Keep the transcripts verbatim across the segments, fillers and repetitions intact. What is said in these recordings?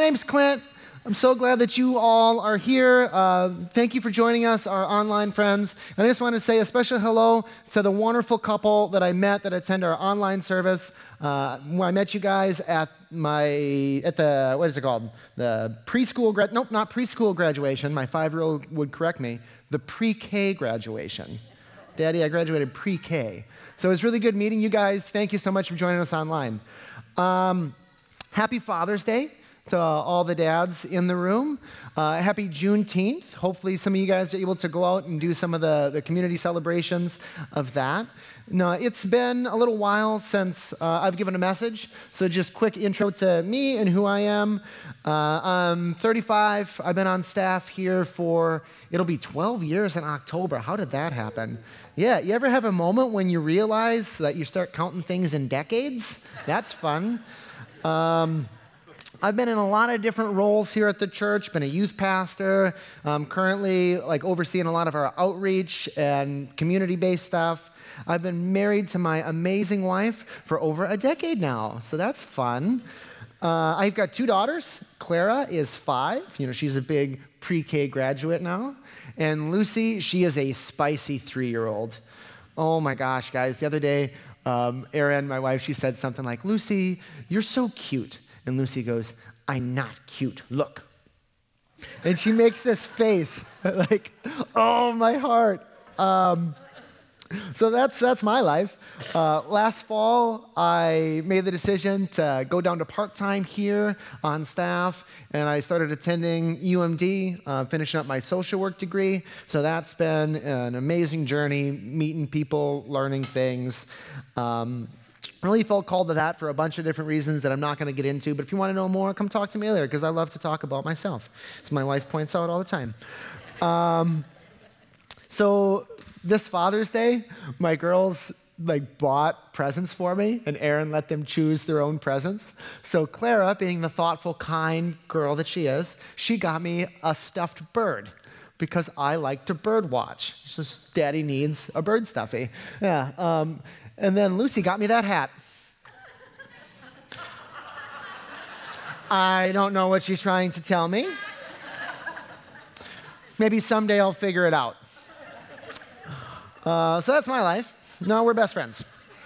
name's Clint. I'm so glad that you all are here. Uh, thank you for joining us, our online friends. And I just want to say a special hello to the wonderful couple that I met that attend our online service. Uh, I met you guys at my, at the, what is it called? The preschool, grad, nope, not preschool graduation. My five-year-old would correct me. The pre-K graduation. Daddy, I graduated pre-K. So it was really good meeting you guys. Thank you so much for joining us online. Um, happy Father's Day to uh, all the dads in the room. Uh, happy Juneteenth. Hopefully some of you guys are able to go out and do some of the, the community celebrations of that. Now, it's been a little while since uh, I've given a message, so just quick intro to me and who I am. Uh, I'm thirty-five. I've been on staff here for, it'll be twelve years in October. How did that happen? Yeah, you ever have a moment when you realize that you start counting things in decades? That's fun. Um, I've been in a lot of different roles here at the church, been a youth pastor, um, currently like overseeing a lot of our outreach and community-based stuff. I've been married to my amazing wife for over a decade now, so that's fun. Uh, I've got two daughters. Clara is five. You know, she's a big pre-K graduate now. And Lucy, she is a spicy three-year-old. Oh my gosh, guys, the other day, um, Erin, my wife, she said something like, "Lucy, you're so cute." And Lucy goes, "I'm not cute, look." And she makes this face, like, oh, my heart. Um, so that's that's my life. Uh, last fall, I made the decision to go down to part-time here on staff, and I started attending U M D, uh, finishing up my social work degree. So that's been an amazing journey, meeting people, learning things. Um, I really felt called to that for a bunch of different reasons that I'm not going to get into, but if you want to know more, come talk to me later, because I love to talk about myself, as my wife points out all the time. Um, so this Father's Day, my girls like bought presents for me, and Erin let them choose their own presents. So Clara, being the thoughtful, kind girl that she is, she got me a stuffed bird, because I like to bird watch. It's just daddy needs a bird stuffy. Yeah. Um, And then Lucy got me that hat. I don't know what she's trying to tell me. Maybe someday I'll figure it out. Uh, so that's my life. No, we're best friends.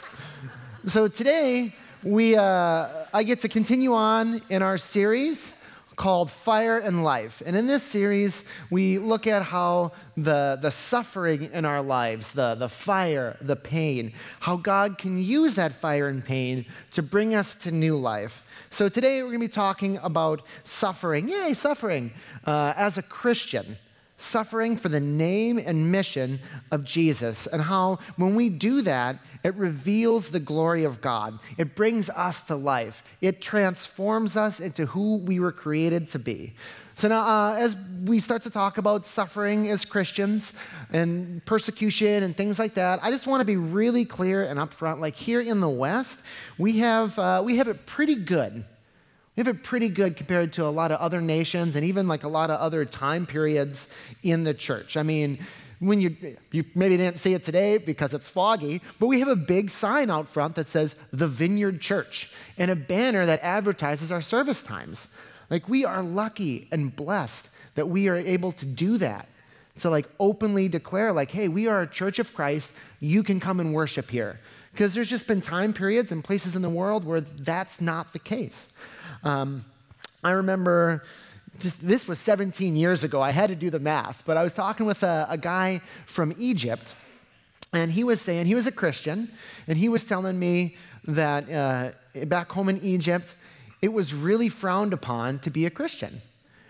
So today, we uh, I get to continue on in our series called Fire and Life. And in this series, we look at how the, the suffering in our lives, the, the fire, the pain, how God can use that fire and pain to bring us to new life. So today, we're going to be talking about suffering. Yay, suffering. Uh, as a Christian, suffering for the name and mission of Jesus, and how when we do that, it reveals the glory of God. It brings us to life. It transforms us into who we were created to be. So now, uh, as we start to talk about suffering as Christians and persecution and things like that, I just want to be really clear and upfront. Like here in the West, we have uh, we have it pretty good. We have it pretty good compared to a lot of other nations and even like a lot of other time periods in the church. I mean, when you, you maybe didn't see it today because it's foggy, but we have a big sign out front that says The Vineyard Church and a banner that advertises our service times. Like we are lucky and blessed that we are able to do that. To like openly declare like, hey, we are a church of Christ. You can come and worship here. Because there's just been time periods and places in the world where that's not the case. Um, I remember, just, this was seventeen years ago. I had to do the math, but I was talking with a, a guy from Egypt, and he was saying, he was a Christian, and he was telling me that uh, back home in Egypt, it was really frowned upon to be a Christian.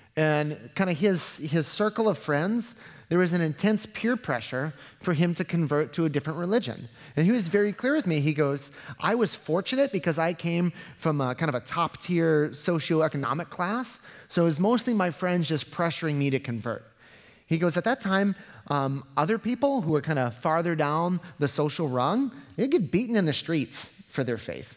And kind of his, his circle of friends, there was an intense peer pressure for him to convert to a different religion. And he was very clear with me. He goes, I was fortunate because I came from a kind of a top-tier socioeconomic class, so it was mostly my friends just pressuring me to convert. He goes, at that time, um, other people who were kind of farther down the social rung, they'd get beaten in the streets for their faith.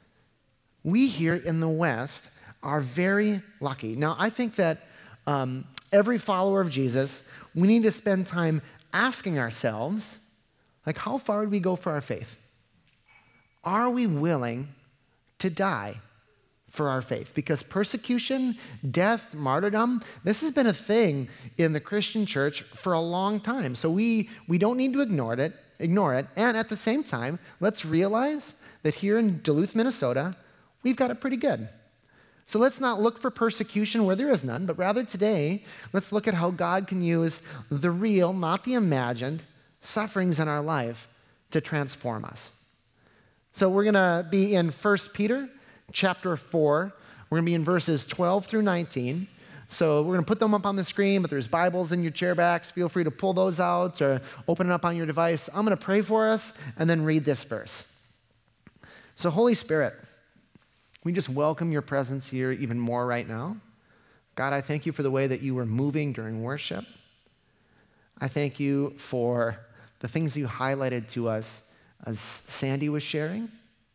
We here in the West are very lucky. Now, I think that um, every follower of Jesus, we need to spend time asking ourselves, like, how far would we go for our faith? Are we willing to die for our faith, because persecution, death, martyrdom, this has been a thing in the Christian church for a long time. So we, we don't need to ignore it, ignore it. And at the same time, let's realize that here in Duluth, Minnesota, we've got it pretty good. So let's not look for persecution where there is none, but rather today, let's look at how God can use the real, not the imagined, sufferings in our life to transform us. So we're going to be in First Peter chapter four. We're going to be in verses twelve through nineteen. So we're going to put them up on the screen, but there's Bibles in your chair backs. Feel free to pull those out or open it up on your device. I'm going to pray for us and then read this verse. So Holy Spirit, we just welcome your presence here even more right now. God, I thank you for the way that you were moving during worship. I thank you for the things you highlighted to us as Sandy was sharing.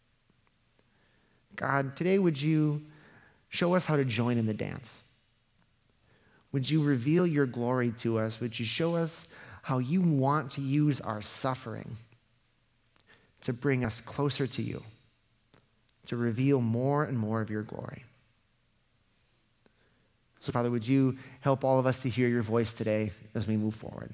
God, today would you show us how to join in the dance? Would you reveal your glory to us? Would you show us how you want to use our suffering to bring us closer to you, to reveal more and more of your glory? So, Father, would you help all of us to hear your voice today as we move forward?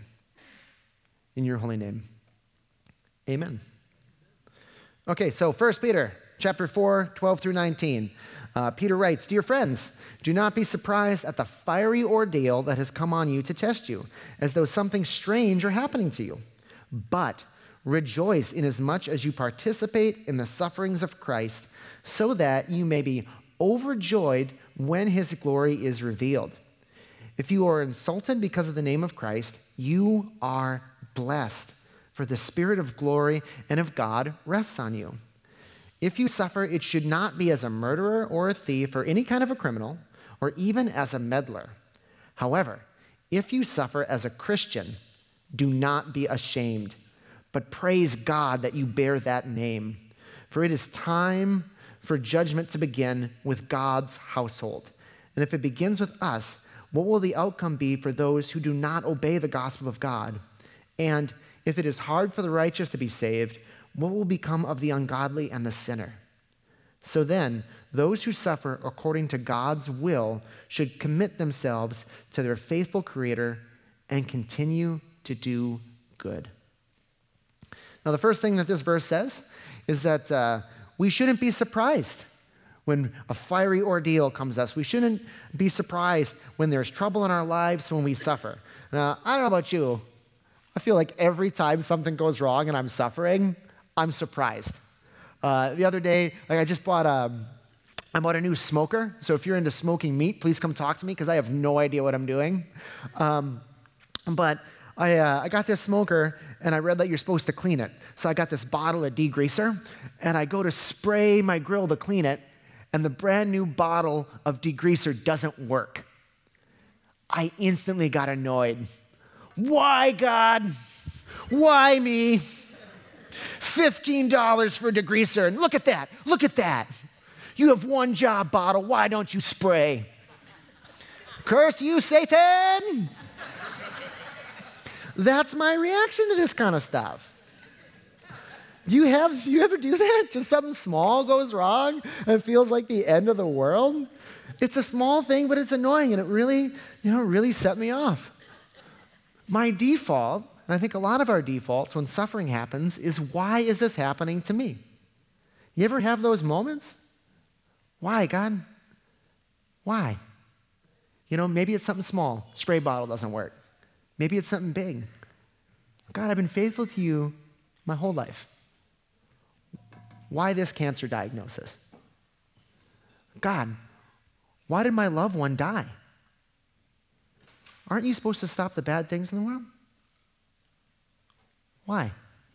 In your holy name, amen. Okay, so First Peter chapter four, twelve through nineteen. Uh, Peter writes, "Dear friends, do not be surprised at the fiery ordeal that has come on you to test you, as though something strange are happening to you. But rejoice inasmuch as you participate in the sufferings of Christ, so that you may be overjoyed when his glory is revealed. If you are insulted because of the name of Christ, you are blessed, for the Spirit of glory and of God rests on you. If you suffer, it should not be as a murderer or a thief or any kind of a criminal, or even as a meddler. However, if you suffer as a Christian, do not be ashamed, but praise God that you bear that name. For it is time for judgment to begin with God's household. And if it begins with us, what will the outcome be for those who do not obey the gospel of God? And if it is hard for the righteous to be saved, what will become of the ungodly and the sinner? So then, those who suffer according to God's will should commit themselves to their faithful Creator and continue to do good." Now, the first thing that this verse says is that uh, we shouldn't be surprised when a fiery ordeal comes to us. We shouldn't be surprised when there's trouble in our lives, when we suffer. Now, I don't know about you. I feel like every time something goes wrong and I'm suffering, I'm surprised. Uh, the other day, like I just bought a, I bought a new smoker. So if you're into smoking meat, please come talk to me because I have no idea what I'm doing. Um, but I, uh, I got this smoker and I read that you're supposed to clean it. So I got this bottle of degreaser and I go to spray my grill to clean it, and the brand new bottle of degreaser doesn't work. I instantly got annoyed. Why, God? Why me? fifteen dollars for degreaser. And look at that. Look at that. You have one job, bottle. Why don't you spray? Curse you, Satan. That's my reaction to this kind of stuff. Do you have, do you ever do that? Just something small goes wrong and it feels like the end of the world? It's a small thing, but it's annoying, and it really, you know, really set me off. My default, and I think a lot of our defaults when suffering happens, is why is this happening to me? You ever have those moments? Why, God? Why? You know, maybe it's something small. Spray bottle doesn't work. Maybe it's something big. God, I've been faithful to you my whole life. Why this cancer diagnosis? God, why did my loved one die? Aren't you supposed to stop the bad things in the world? Why?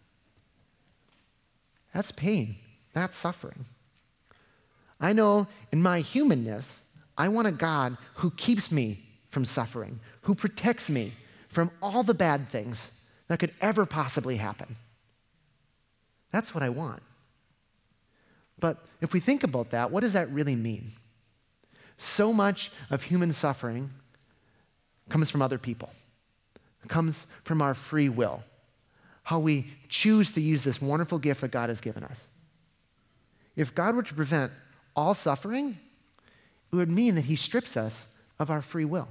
That's pain. That's suffering. I know in my humanness, I want a God who keeps me from suffering, who protects me from all the bad things that could ever possibly happen. That's what I want. But if we think about that, what does that really mean? So much of human suffering comes from other people. It comes from our free will, how we choose to use this wonderful gift that God has given us. If God were to prevent all suffering, it would mean that he strips us of our free will.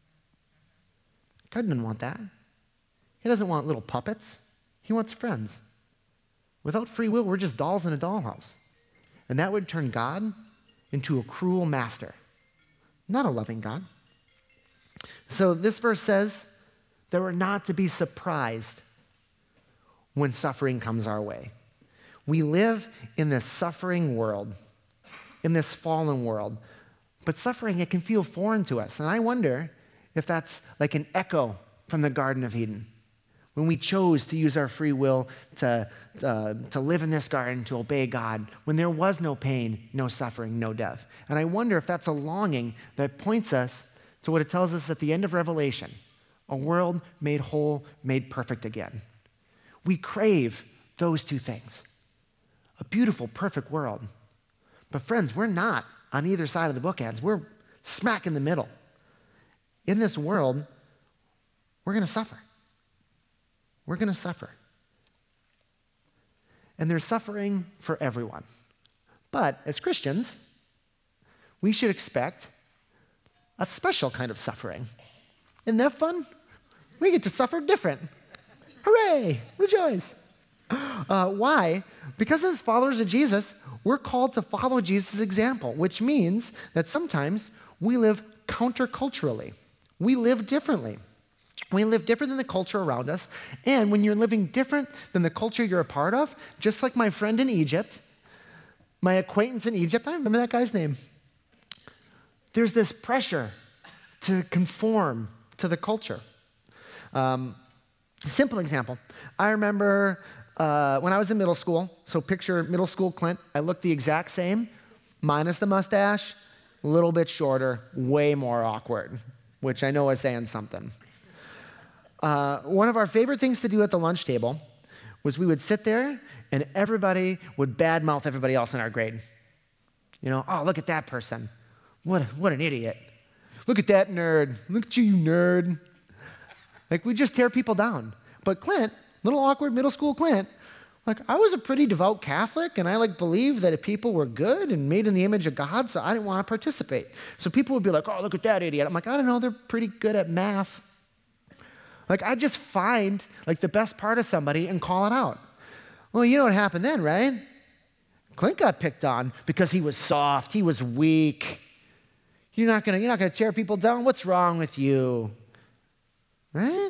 God doesn't want that. He doesn't want little puppets. He wants friends. Without free will, we're just dolls in a dollhouse. And that would turn God into a cruel master, not a loving God. So this verse says that we're not to be surprised when suffering comes our way. We live in this suffering world, in this fallen world. But suffering, it can feel foreign to us. And I wonder if that's like an echo from the Garden of Eden, when we chose to use our free will to, uh, to live in this garden, to obey God, when there was no pain, no suffering, no death. And I wonder if that's a longing that points us to what it tells us at the end of Revelation, a world made whole, made perfect again. We crave those two things, a beautiful, perfect world. But friends, we're not on either side of the bookends. We're smack in the middle. In this world, we're going to suffer. We're going to suffer. And there's suffering for everyone. But as Christians, we should expect a special kind of suffering. Isn't that fun? We get to suffer different. Hooray! Rejoice! Uh, why? Because as followers of Jesus, we're called to follow Jesus' example, which means that sometimes we live counterculturally. We live differently. We live different than the culture around us. And when you're living different than the culture you're a part of, just like my friend in Egypt, my acquaintance in Egypt, I remember that guy's name. There's this pressure to conform to the culture. Um, simple example. I remember uh, when I was in middle school, so picture middle school Clint, I looked the exact same, minus the mustache, a little bit shorter, way more awkward, which I know is saying something. Uh, one of our favorite things to do at the lunch table was we would sit there and everybody would badmouth everybody else in our grade. You know, oh, look at that person. What, what an idiot. Look at that nerd. Look at you, you nerd. Like, we just tear people down. But Clint, little awkward middle school Clint, like, I was a pretty devout Catholic, and I, like, believed that if people were good and made in the image of God, so I didn't want to participate. So people would be like, oh, look at that idiot. I'm like, I don't know, they're pretty good at math. Like, I just find, like, the best part of somebody and call it out. Well, you know what happened then, right? Clint got picked on because he was soft, he was weak. You're not gonna, you're not gonna tear people down. What's wrong with you? Right?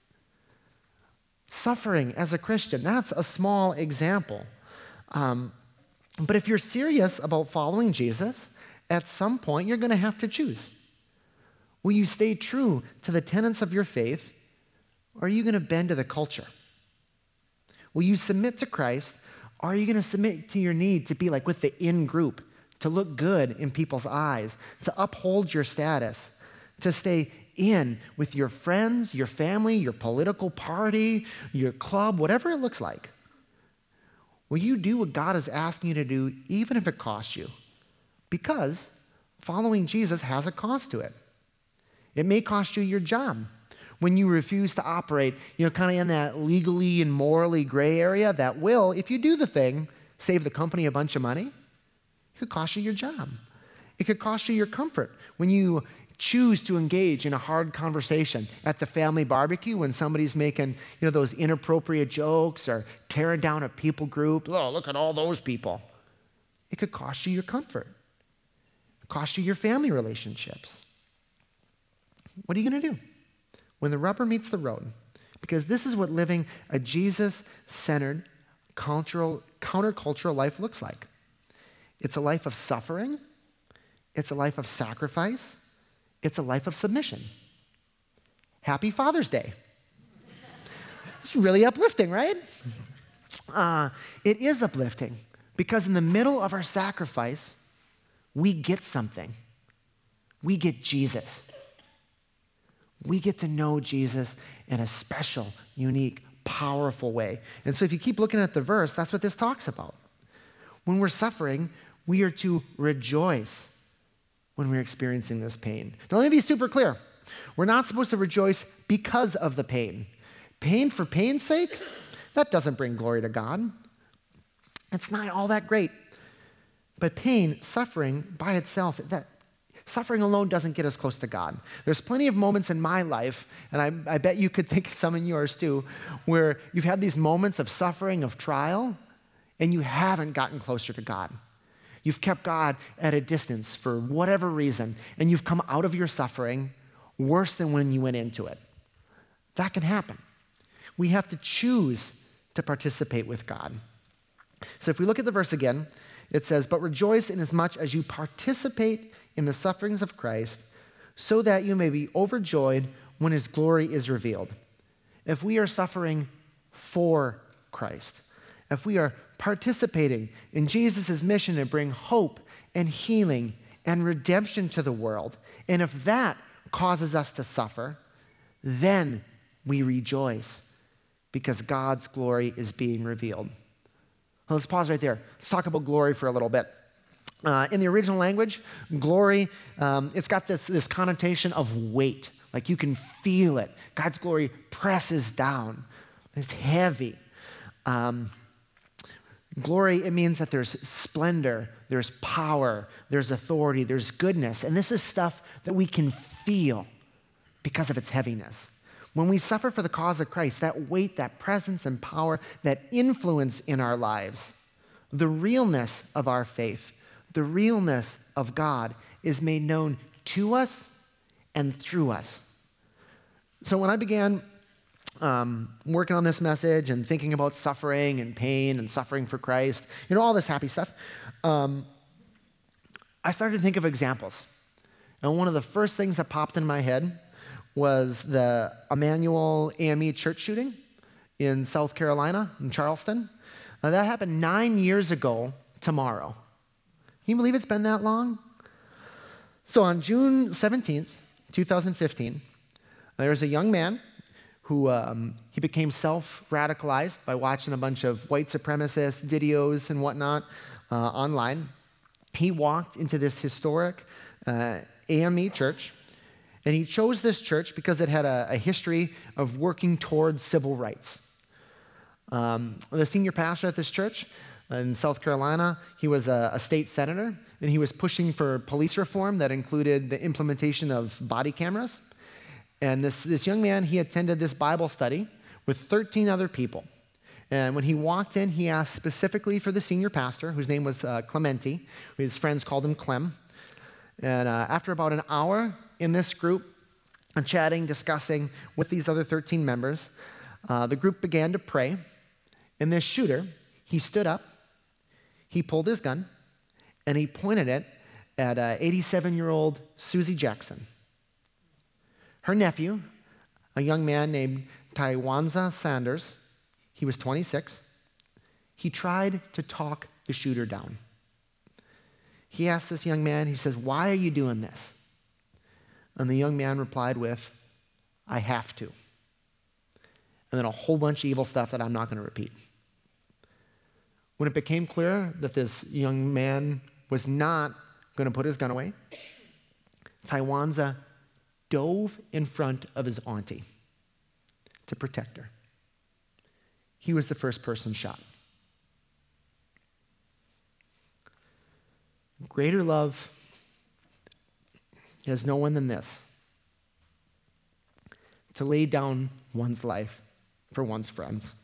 Suffering as a Christian, that's a small example. Um, but if you're serious about following Jesus, at some point you're gonna have to choose. Will you stay true to the tenets of your faith, or are you gonna bend to the culture? Will you submit to Christ, or are you gonna submit to your need to be like with the in group, to look good in people's eyes, to uphold your status, to stay in with your friends, your family, your political party, your club, whatever it looks like? Will you do what God is asking you to do, even if it costs you? Because following Jesus has a cost to it. It may cost you your job when you refuse to operate, you know, kind of in that legally and morally gray area that will, if you do the thing, save the company a bunch of money. It could cost you your job. It could cost you your comfort when you choose to engage in a hard conversation at the family barbecue when somebody's making, you know, those inappropriate jokes or tearing down a people group. Oh, look at all those people. It could cost you your comfort. It could cost you your family relationships. What are you going to do when the rubber meets the road? Because this is what living a Jesus-centered, cultural, countercultural life looks like. It's a life of suffering. It's a life of sacrifice. It's a life of submission. Happy Father's Day. It's really uplifting, right? Uh, it is uplifting because in the middle of our sacrifice, we get something. We get Jesus. We get to know Jesus in a special, unique, powerful way. And so if you keep looking at the verse, that's what this talks about. When we're suffering, we are to rejoice when we're experiencing this pain. Now, let me be super clear. We're not supposed to rejoice because of the pain. Pain for pain's sake, that doesn't bring glory to God. It's not all that great. But pain, suffering by itself, that Suffering alone doesn't get us close to God. There's plenty of moments in my life, and I, I bet you could think of some in yours too, where you've had these moments of suffering, of trial, and you haven't gotten closer to God. You've kept God at a distance for whatever reason, and you've come out of your suffering worse than when you went into it. That can happen. We have to choose to participate with God. So if we look at the verse again, it says, "But rejoice inasmuch as you participate in the sufferings of Christ, so that you may be overjoyed when his glory is revealed." If we are suffering for Christ, if we are participating in Jesus' mission to bring hope and healing and redemption to the world, and if that causes us to suffer, then we rejoice because God's glory is being revealed. Well, let's pause right there. Let's talk about glory for a little bit. Uh, in the original language, glory, um, it's got this, this connotation of weight. Like you can feel it. God's glory presses down. It's heavy. Um, glory, it means that there's splendor, there's power, there's authority, there's goodness. And this is stuff that we can feel because of its heaviness. When we suffer for the cause of Christ, that weight, that presence and power, that influence in our lives, the realness of our faith, the realness of God is made known to us and through us. So when I began um, working on this message and thinking about suffering and pain and suffering for Christ, you know, all this happy stuff, um, I started to think of examples. And one of the first things that popped in my head was the Emmanuel A M E church shooting in South Carolina, in Charleston. Now, that happened nine years ago tomorrow. Can you believe it's been that long? So on June seventeenth, twenty fifteen, there was a young man who um, he became self-radicalized by watching a bunch of white supremacist videos and whatnot uh, online. He walked into this historic uh, A M E church, and he chose this church because it had a, a history of working towards civil rights. Um, the senior pastor at this church in South Carolina, he was a, a state senator, and he was pushing for police reform that included the implementation of body cameras. And this, this young man, he attended this Bible study with thirteen other people. And when he walked in, he asked specifically for the senior pastor, whose name was uh, Clementi. His friends called him Clem. And uh, after about an hour in this group, and chatting, discussing with these other thirteen members, uh, the group began to pray. And this shooter, he stood up, he pulled his gun, and he pointed it at uh, eighty-seven-year-old Susie Jackson. Her nephew, a young man named Tywanza Sanders, he was twenty-six, he tried to talk the shooter down. He asked this young man, he says, "Why are you doing this?" And the young man replied with, "I have to." And then a whole bunch of evil stuff that I'm not going to repeat. When it became clear that this young man was not going to put his gun away, Tywanza dove in front of his auntie to protect her. He was the first person shot. Greater love has no one than this, to lay down one's life for one's friends.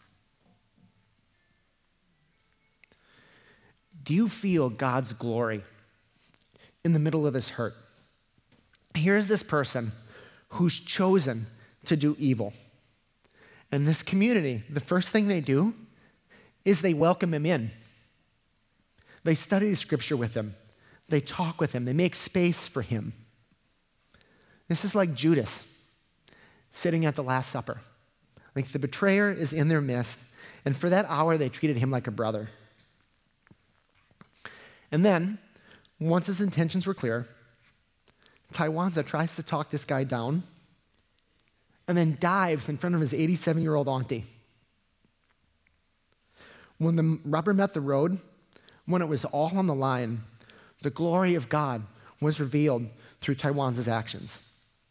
Do you feel God's glory in the middle of this hurt? Here's this person who's chosen to do evil. And this community, the first thing they do is they welcome him in. They study the scripture with him. They talk with him. They make space for him. This is like Judas sitting at the Last Supper. Like the betrayer is in their midst, and for that hour they treated him like a brother. And then, once his intentions were clear, Tywanza tries to talk this guy down and then dives in front of his eighty-seven-year-old auntie. When the rubber met the road, when it was all on the line, the glory of God was revealed through Tywanza's actions.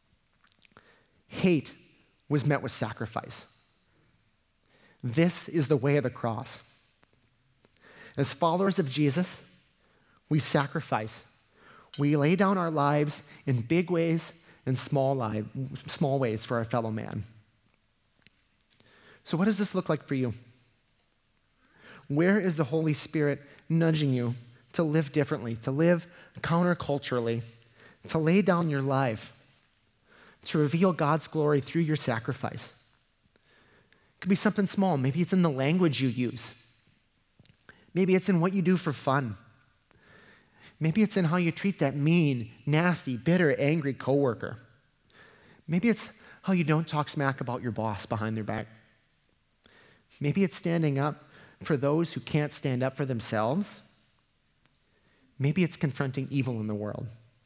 Hate was met with sacrifice. This is the way of the cross. As followers of Jesus, we sacrifice. We lay down our lives in big ways and small, life, small ways for our fellow man. So what does this look like for you? Where is the Holy Spirit nudging you to live differently, to live counterculturally, to lay down your life, to reveal God's glory through your sacrifice? It could be something small. Maybe it's in the language you use. Maybe it's in what you do for fun. Maybe it's in how you treat that mean, nasty, bitter, angry coworker. Maybe it's how you don't talk smack about your boss behind their back. Maybe it's standing up for those who can't stand up for themselves. Maybe it's confronting evil in the world.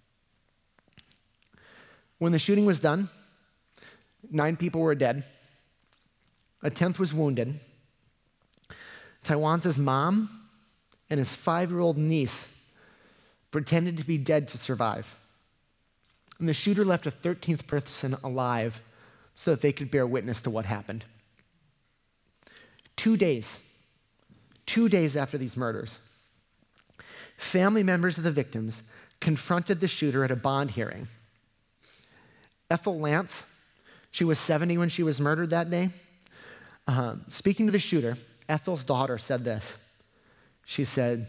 When the shooting was done, nine people were dead. A tenth was wounded. Taiwan's mom and his five-year-old niece pretended to be dead to survive. And the shooter left a thirteenth person alive so that they could bear witness to what happened. Two days, two days after these murders, family members of the victims confronted the shooter at a bond hearing. Ethel Lance, she was seventy when she was murdered that day. Uh, speaking to the shooter, Ethel's daughter said this. She said,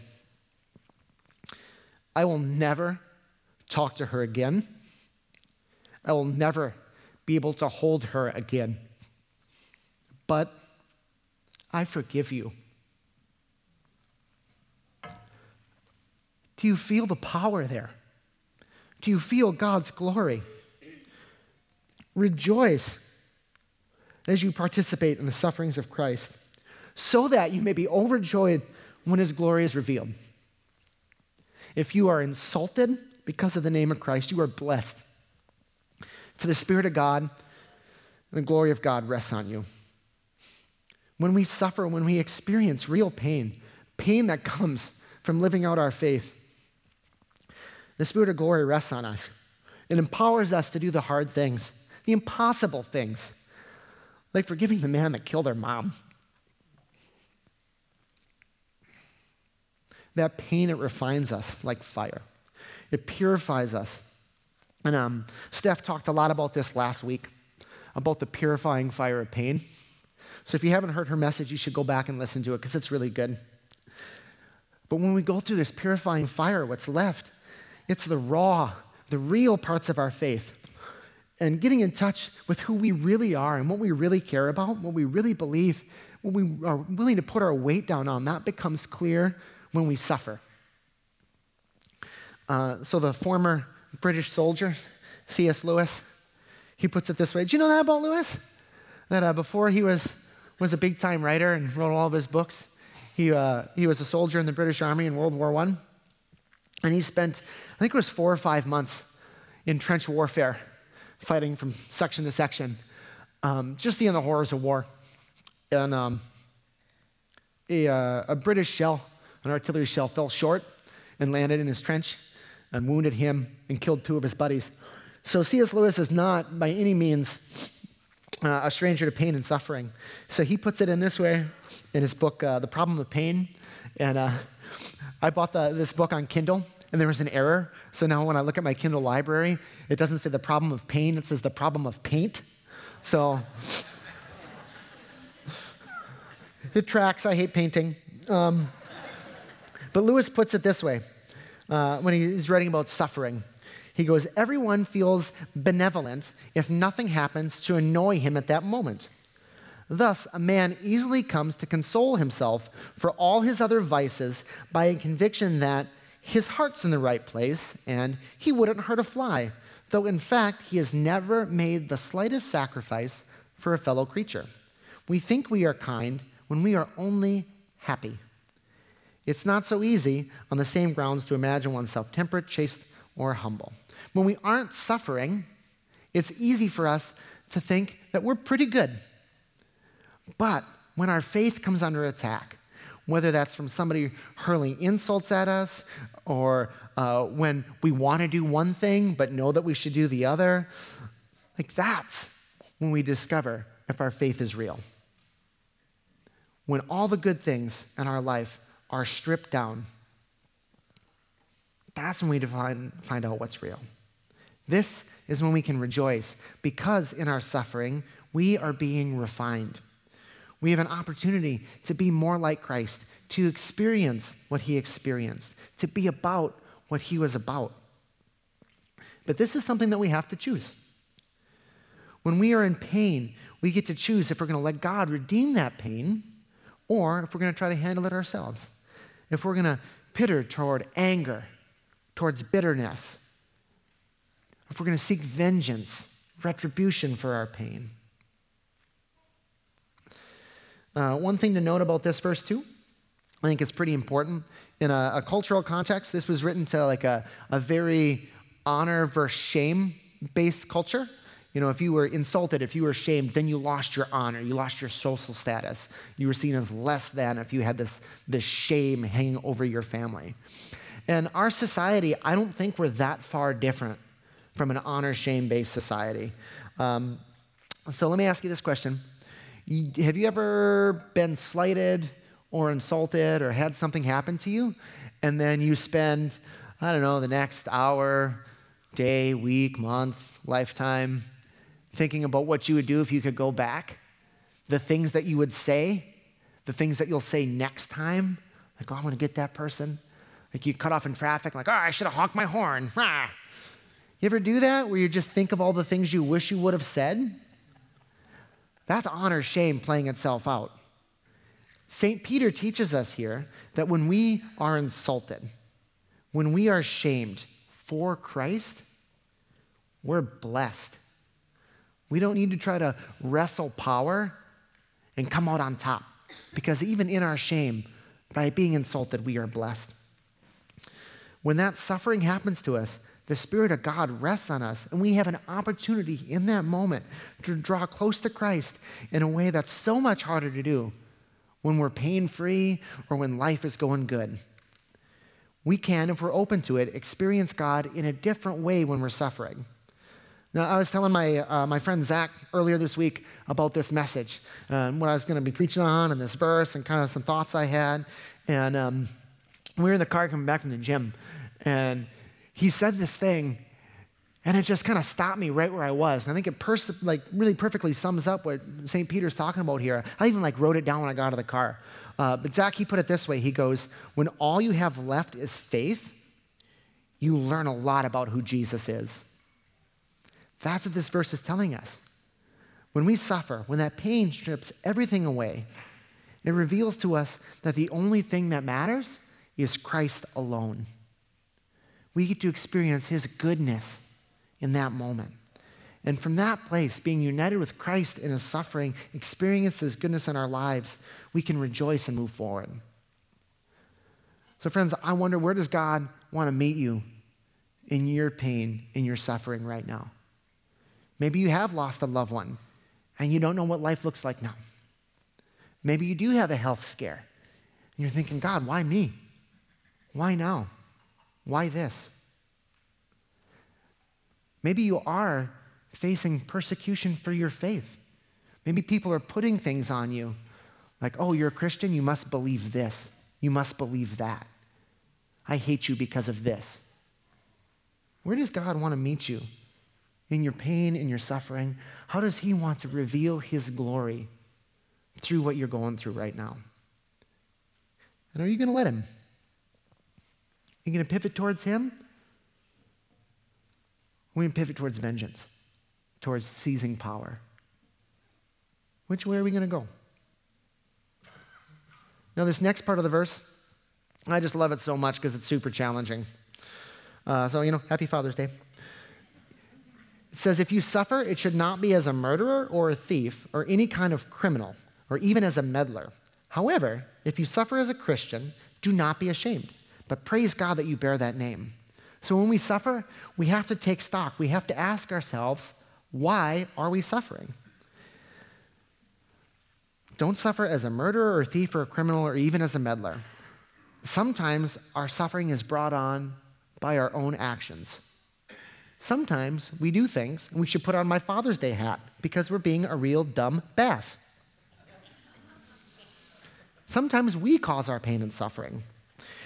"I will never talk to her again. I will never be able to hold her again. But I forgive you." Do you feel the power there? Do you feel God's glory? Rejoice as you participate in the sufferings of Christ, so that you may be overjoyed when his glory is revealed. If you are insulted because of the name of Christ, you are blessed. For the Spirit of God and the glory of God rests on you. When we suffer, when we experience real pain, pain that comes from living out our faith, the Spirit of glory rests on us. It empowers us to do the hard things, the impossible things, like forgiving the man that killed our mom. That pain, it refines us like fire. It purifies us. And um, Steph talked a lot about this last week, about the purifying fire of pain. So if you haven't heard her message, you should go back and listen to it because it's really good. But when we go through this purifying fire, what's left, it's the raw, the real parts of our faith. And getting in touch with who we really are and what we really care about, what we really believe, what we are willing to put our weight down on, that becomes clear when we suffer. Uh, so the former British soldier, C S Lewis, he puts it this way. Did you know that about Lewis? That uh, before he was, was a big-time writer and wrote all of his books, he, uh, he was a soldier in the British Army in World War One. And he spent, I think it was four or five months in trench warfare, fighting from section to section, um, just seeing the horrors of war. And um, a, uh, a British shell, an artillery shell, fell short and landed in his trench and wounded him and killed two of his buddies. So C S Lewis is not by any means uh, a stranger to pain and suffering. So he puts it in this way in his book, uh, The Problem of Pain. And uh, I bought the, this book on Kindle, and there was an error. So now when I look at my Kindle library, it doesn't say The Problem of Pain, it says The Problem of Paint. So it tracks. I hate painting. Um, but Lewis puts it this way uh, when he's writing about suffering. He goes, "Everyone feels benevolent if nothing happens to annoy him at that moment. Thus, a man easily comes to console himself for all his other vices by a conviction that his heart's in the right place and he wouldn't hurt a fly, though in fact he has never made the slightest sacrifice for a fellow creature. We think we are kind when we are only happy. It's not so easy on the same grounds to imagine oneself temperate, chaste, or humble. When we aren't suffering, it's easy for us to think that we're pretty good. But when our faith comes under attack, whether that's from somebody hurling insults at us, or uh, when we want to do one thing but know that we should do the other, like that's when we discover if our faith is real. When all the good things in our life are stripped down, That's when we define, find out what's real. This is when we can rejoice because in our suffering, we are being refined. We have an opportunity to be more like Christ, to experience what he experienced, to be about what he was about. But this is something that we have to choose. When we are in pain, we get to choose if we're going to let God redeem that pain or if we're going to try to handle it ourselves. If we're going to pitter toward anger, towards bitterness, if we're going to seek vengeance, retribution for our pain. Uh, one thing to note about this verse too, I think it's pretty important. In a, a cultural context, this was written to like a, a very honor versus shame-based culture. You know, if you were insulted, if you were shamed, then you lost your honor, you lost your social status. You were seen as less than if you had this, this shame hanging over your family. And our society, I don't think we're that far different from an honor-shame-based society. Um, so let me ask you this question. You, have you ever been slighted or insulted or had something happen to you, and then you spend, I don't know, the next hour, day, week, month, lifetime, thinking about what you would do if you could go back, the things that you would say, the things that you'll say next time, like, oh, I'm gonna get that person. Like you cut off in traffic, like, oh, I should have honked my horn. Ah. You ever do that where you just think of all the things you wish you would have said? That's honor shame playing itself out. Saint Peter teaches us here that when we are insulted, when we are shamed for Christ, we're blessed. We don't need to try to wrestle power and come out on top, because even in our shame, by being insulted, we are blessed. When that suffering happens to us, the Spirit of God rests on us, and we have an opportunity in that moment to draw close to Christ in a way that's so much harder to do when we're pain-free or when life is going good. We can, if we're open to it, experience God in a different way when we're suffering. Now, I was telling my, uh, my friend Zach earlier this week about this message, uh, what I was going to be preaching on and this verse and kind of some thoughts I had. And um, we were in the car coming back from the gym, and he said this thing, and it just kind of stopped me right where I was. And I think it pers- like really perfectly sums up what Saint Peter's talking about here. I even like wrote it down when I got out of the car. Uh, but Zach, he put it this way. He goes, when all you have left is faith, you learn a lot about who Jesus is. That's what this verse is telling us. When we suffer, when that pain strips everything away, it reveals to us that the only thing that matters is Christ alone. We get to experience his goodness in that moment. And from that place, being united with Christ in his suffering, experience his goodness in our lives, we can rejoice and move forward. So friends, I wonder, where does God want to meet you in your pain, in your suffering right now? Maybe you have lost a loved one and you don't know what life looks like now. Maybe you do have a health scare and you're thinking, God, why me? Why now? Why this? Maybe you are facing persecution for your faith. Maybe people are putting things on you like, oh, you're a Christian, you must believe this. You must believe that. I hate you because of this. Where does God want to meet you? In your pain, in your suffering? How does he want to reveal his glory through what you're going through right now? And are you going to let him? Are you going to pivot towards him? Or are you going to pivot towards vengeance, towards seizing power? Which way are we going to go? Now, this next part of the verse, I just love it so much because it's super challenging. Uh, so, you know, happy Father's Day. It says, if you suffer, it should not be as a murderer or a thief or any kind of criminal or even as a meddler. However, if you suffer as a Christian, do not be ashamed, but praise God that you bear that name. So when we suffer, we have to take stock. We have to ask ourselves, why are we suffering? Don't suffer as a murderer or a thief or a criminal or even as a meddler. Sometimes our suffering is brought on by our own actions. Sometimes we do things, and we should put on my Father's Day hat because we're being a real dumb bass. Sometimes we cause our pain and suffering.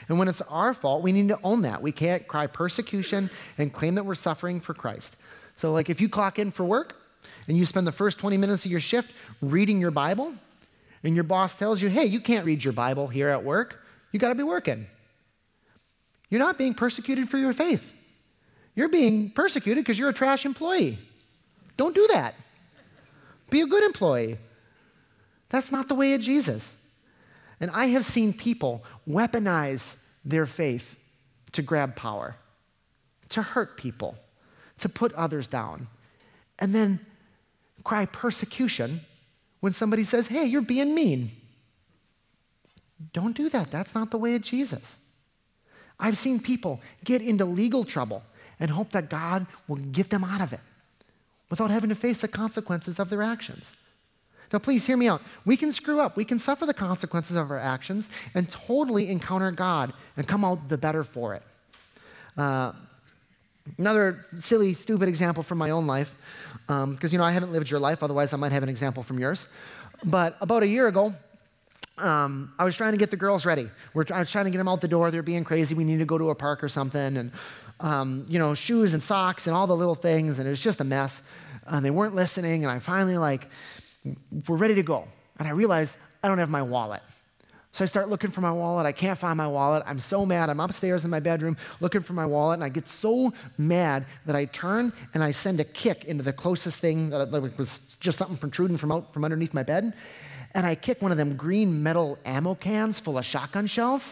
And when it's our fault, we need to own that. We can't cry persecution and claim that we're suffering for Christ. So like if you clock in for work and you spend the first twenty minutes of your shift reading your Bible, and your boss tells you, hey, you can't read your Bible here at work, you got to be working. You're not being persecuted for your faith. You're being persecuted because you're a trash employee. Don't do that. Be a good employee. That's not the way of Jesus. And I have seen people weaponize their faith to grab power, to hurt people, to put others down, and then cry persecution when somebody says, hey, you're being mean. Don't do that. That's not the way of Jesus. I've seen people get into legal trouble and hope that God will get them out of it without having to face the consequences of their actions. Now, please hear me out. We can screw up. We can suffer the consequences of our actions and totally encounter God and come out the better for it. Uh, another silly, stupid example from my own life, because, um, you know, I haven't lived your life. Otherwise, I might have an example from yours. But about a year ago, um, I was trying to get the girls ready. We're, I was trying to get them out the door. They're being crazy. We need to go to a park or something. And, um, you know, shoes and socks and all the little things. And it was just a mess. And they weren't listening. And I finally, like, we're ready to go. And I realized I don't have my wallet. So I start looking for my wallet. I can't find my wallet. I'm so mad. I'm upstairs in my bedroom looking for my wallet. And I get so mad that I turn and I send a kick into the closest thing that was just something protruding from out from underneath my bed. And I kick one of them green metal ammo cans full of shotgun shells.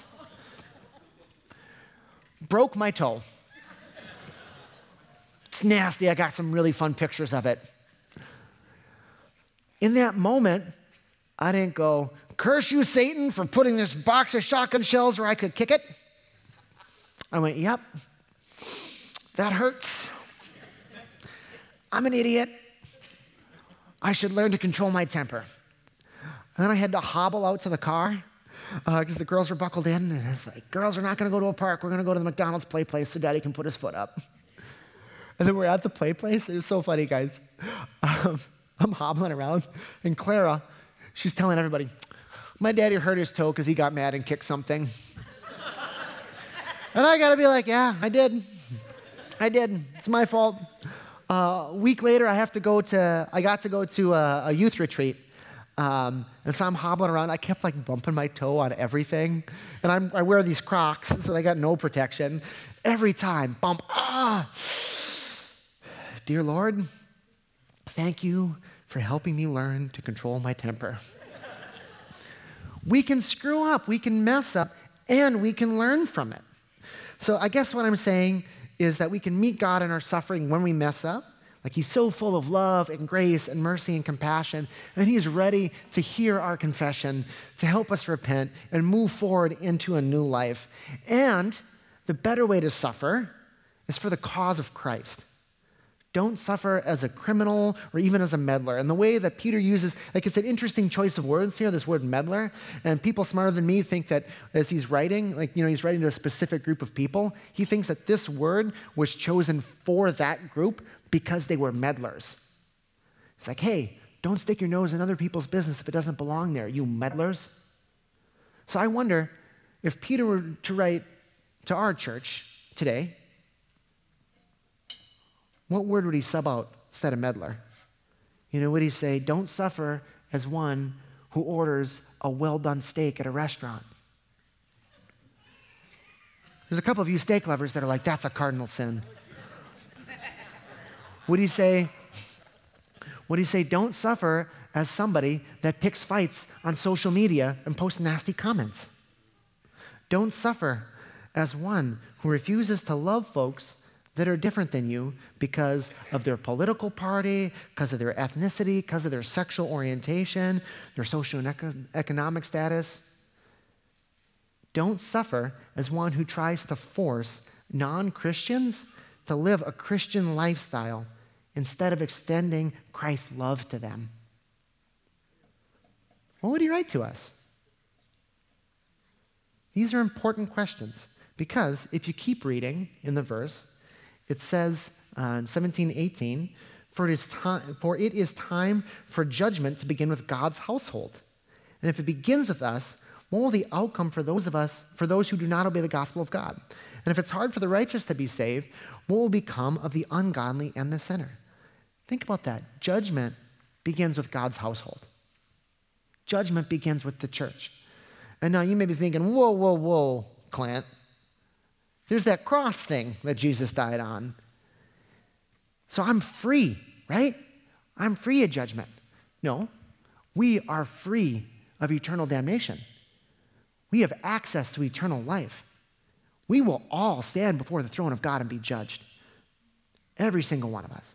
Broke my toe. It's nasty. I got some really fun pictures of it. In that moment, I didn't go, curse you, Satan, for putting this box of shotgun shells where I could kick it. I went, yep, that hurts. I'm an idiot. I should learn to control my temper. And then I had to hobble out to the car because uh, the girls were buckled in. And I was like, girls, we're not going to go to a park. We're going to go to the McDonald's play place so Daddy can put his foot up. And then we're at the play place. It was so funny, guys. Um, I'm hobbling around, and Clara, she's telling everybody, my daddy hurt his toe because he got mad and kicked something. And I got to be like, yeah, I did. I did. It's my fault. Uh, a week later, I have to go to, I got to go to a, a youth retreat. Um, and so I'm hobbling around. I kept like bumping my toe on everything. And I'm, I wear these Crocs, so they got no protection. Every time, bump, ah. Dear Lord, thank you for helping me learn to control my temper. We can screw up, we can mess up, and we can learn from it. So I guess what I'm saying is that we can meet God in our suffering when we mess up. Like he's so full of love and grace and mercy and compassion, and he's ready to hear our confession, to help us repent and move forward into a new life. And the better way to suffer is for the cause of Christ. Don't suffer as a criminal or even as a meddler. And the way that Peter uses, like it's an interesting choice of words here, this word meddler. And people smarter than me think that as he's writing, like, you know, he's writing to a specific group of people. He thinks that this word was chosen for that group because they were meddlers. It's like, hey, don't stick your nose in other people's business if it doesn't belong there, you meddlers. So I wonder if Peter were to write to our church today, what word would he sub out instead of meddler? You know, would he say, don't suffer as one who orders a well-done steak at a restaurant? There's a couple of you steak lovers that are like, that's a cardinal sin. Would he say, would he say, don't suffer as somebody that picks fights on social media and posts nasty comments? Don't suffer as one who refuses to love folks that are different than you because of their political party, because of their ethnicity, because of their sexual orientation, their socioeconomic status. Don't suffer as one who tries to force non-Christians to live a Christian lifestyle instead of extending Christ's love to them. What would he write to us? These are important questions because if you keep reading in the verse, it says uh, in seventeen eighteen, for it, is time, for it is time for judgment to begin with God's household. And if it begins with us, what will the outcome for those of us, for those who do not obey the gospel of God? And if it's hard for the righteous to be saved, what will become of the ungodly and the sinner? Think about that. Judgment begins with God's household. Judgment begins with the church. And now you may be thinking, whoa, whoa, whoa, Clint. There's that cross thing that Jesus died on. So I'm free, right? I'm free of judgment. No, we are free of eternal damnation. We have access to eternal life. We will all stand before the throne of God and be judged. Every single one of us.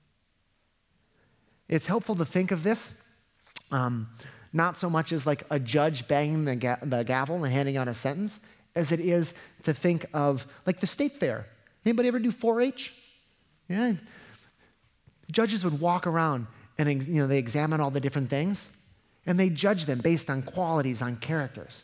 It's helpful to think of this um, not so much as like a judge banging the, ga- the gavel and handing out a sentence, as it is to think of like the state fair. Anybody ever do four H? Yeah. Judges would walk around and you know they examine all the different things, and they judge them based on qualities, on characters.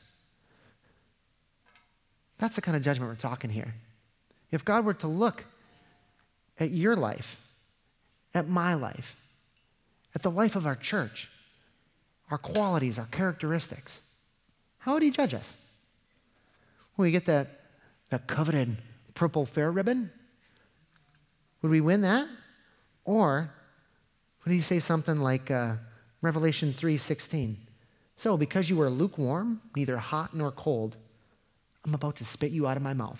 That's the kind of judgment we're talking here. If God were to look at your life, at my life, at the life of our church, our qualities, our characteristics, how would he judge us? Will we get that, that coveted purple fair ribbon? Would we win that? Or would he say something like uh, Revelation three sixteen? So because you are lukewarm, neither hot nor cold, I'm about to spit you out of my mouth.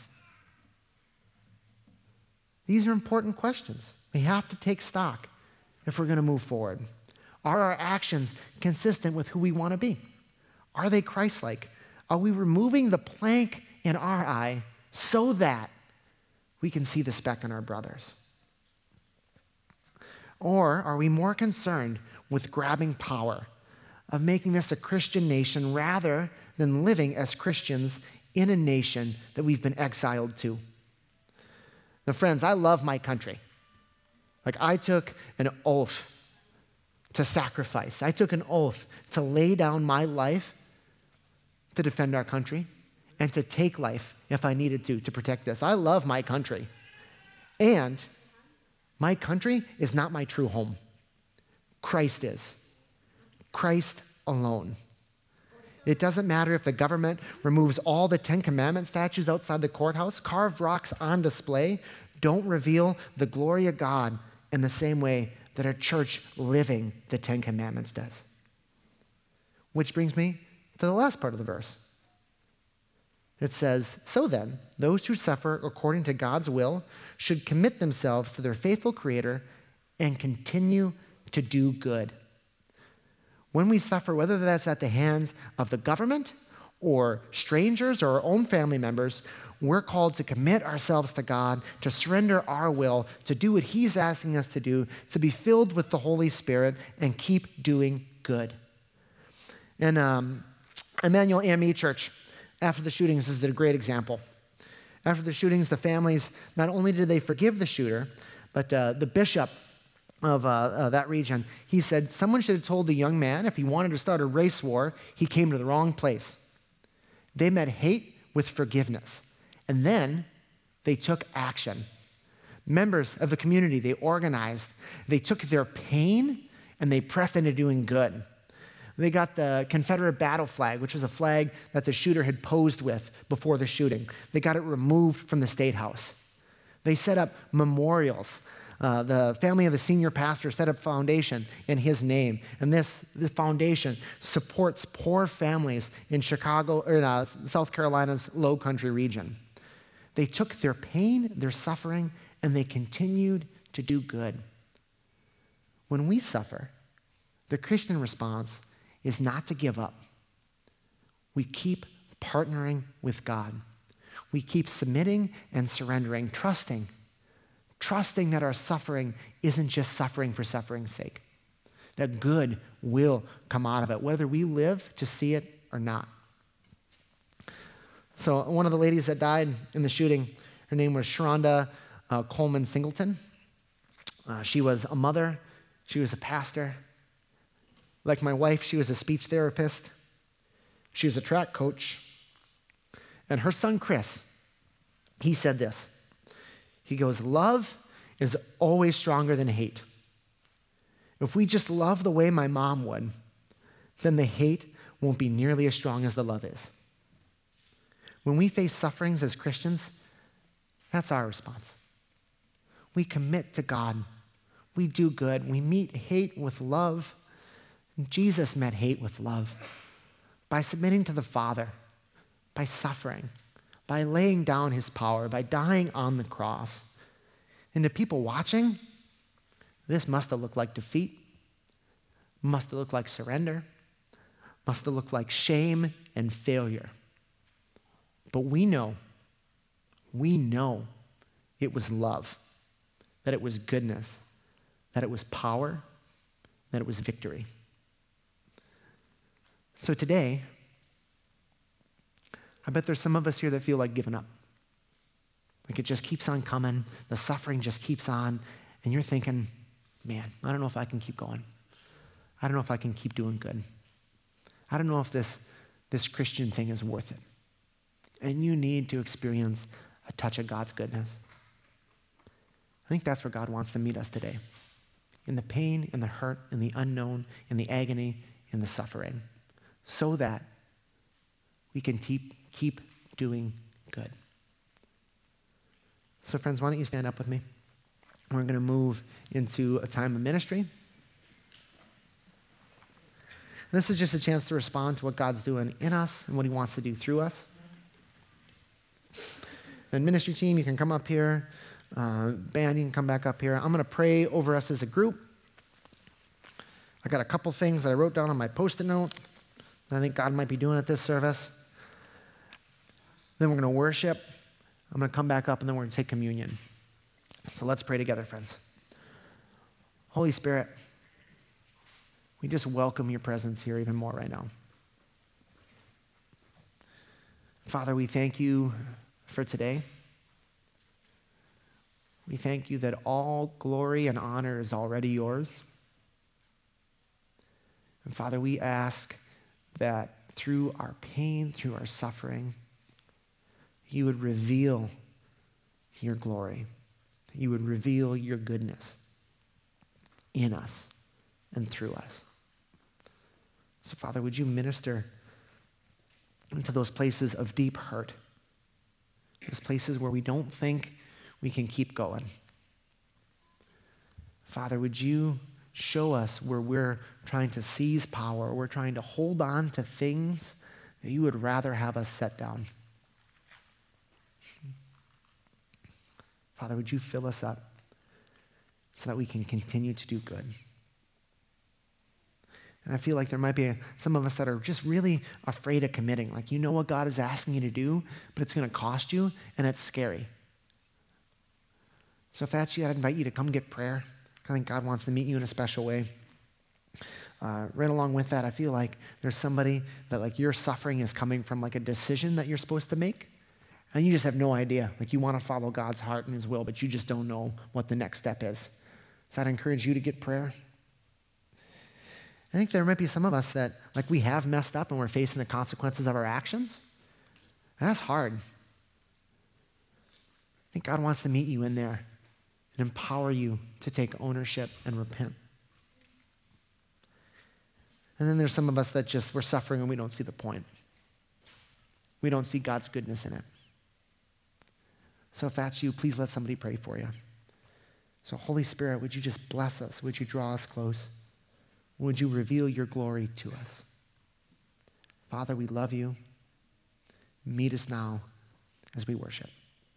These are important questions. We have to take stock if we're going to move forward. Are our actions consistent with who we want to be? Are they Christ-like? Are we removing the plank in our eye so that we can see the speck in our brothers? Or are we more concerned with grabbing power, of making this a Christian nation rather than living as Christians in a nation that we've been exiled to? Now, friends, I love my country. Like, I took an oath to sacrifice. I took an oath to lay down my life to defend our country and to take life if I needed to, to protect this. I love my country. And my country is not my true home. Christ is. Christ alone. It doesn't matter if the government removes all the Ten Commandment statues outside the courthouse, carved rocks on display, don't reveal the glory of God in the same way that a church living the Ten Commandments does. Which brings me to the last part of the verse. It says, so then, those who suffer according to God's will should commit themselves to their faithful Creator and continue to do good. When we suffer, whether that's at the hands of the government or strangers or our own family members, we're called to commit ourselves to God, to surrender our will, to do what He's asking us to do, to be filled with the Holy Spirit and keep doing good. And um, Emmanuel A M E Church, after the shootings, this is a great example. After the shootings, the families, not only did they forgive the shooter, but uh, the bishop of uh, uh, that region, he said, someone should have told the young man if he wanted to start a race war, he came to the wrong place. They met hate with forgiveness. And then they took action. Members of the community, they organized. They took their pain and they pressed into doing good. They got the Confederate battle flag, which was a flag that the shooter had posed with before the shooting. They got it removed from the State House. They set up memorials. Uh, the family of the senior pastor set up a foundation in his name. And this the foundation supports poor families in Chicago, or in, uh, South Carolina's Low Country region. They took their pain, their suffering, and they continued to do good. When we suffer, the Christian response is not to give up. We keep partnering with God. We keep submitting and surrendering, trusting, trusting that our suffering isn't just suffering for suffering's sake, that good will come out of it, whether we live to see it or not. So one of the ladies that died in the shooting, her name was Sharonda uh, Coleman Singleton. Uh, she was a mother. She was a pastor. Like my wife, she was a speech therapist. She was a track coach. And her son, Chris, he said this. He goes, love is always stronger than hate. If we just love the way my mom would, then the hate won't be nearly as strong as the love is. When we face sufferings as Christians, that's our response. We commit to God. We do good. We meet hate with love. Jesus met hate with love by submitting to the Father, by suffering, by laying down his power, by dying on the cross. And to people watching, this must have looked like defeat, must have looked like surrender, must have looked like shame and failure. But we know, we know it was love, that it was goodness, that it was power, that it was victory. So today, I bet there's some of us here that feel like giving up. Like it just keeps on coming, the suffering just keeps on, and you're thinking, man, I don't know if I can keep going. I don't know if I can keep doing good. I don't know if this, this Christian thing is worth it. And you need to experience a touch of God's goodness. I think that's where God wants to meet us today. In the pain, in the hurt, in the unknown, in the agony, in the suffering. So that we can keep, keep doing good. So friends, why don't you stand up with me? We're going to move into a time of ministry. And this is just a chance to respond to what God's doing in us and what he wants to do through us. And ministry team, you can come up here. Uh, band, you can come back up here. I'm going to pray over us as a group. I got a couple things that I wrote down on my Post-it note that I think God might be doing at this service. Then we're going to worship. I'm going to come back up, and then we're going to take communion. So let's pray together, friends. Holy Spirit, we just welcome your presence here even more right now. Father, we thank you for today. We thank you that all glory and honor is already yours. And Father, we ask that through our pain, through our suffering, you would reveal your glory. You would reveal your goodness in us and through us. So Father, would you minister into those places of deep hurt, those places where we don't think we can keep going. Father, would you show us where we're trying to seize power, we're trying to hold on to things that you would rather have us set down. Father, would you fill us up so that we can continue to do good? And I feel like there might be a, some of us that are just really afraid of committing. Like, you know what God is asking you to do, but it's going to cost you, and it's scary. So if that's you, I'd invite you to come get prayer. I think God wants to meet you in a special way. Uh, right along with that, I feel like there's somebody that like your suffering is coming from like a decision that you're supposed to make, and you just have no idea. Like you want to follow God's heart and his will, but you just don't know what the next step is. So I'd encourage you to get prayer. I think there might be some of us that like we have messed up and we're facing the consequences of our actions. And that's hard. I think God wants to meet you in there and empower you to take ownership and repent. And then there's some of us that just, we're suffering and we don't see the point. We don't see God's goodness in it. So if that's you, please let somebody pray for you. So Holy Spirit, would you just bless us? Would you draw us close? Would you reveal your glory to us? Father, we love you. Meet us now as we worship.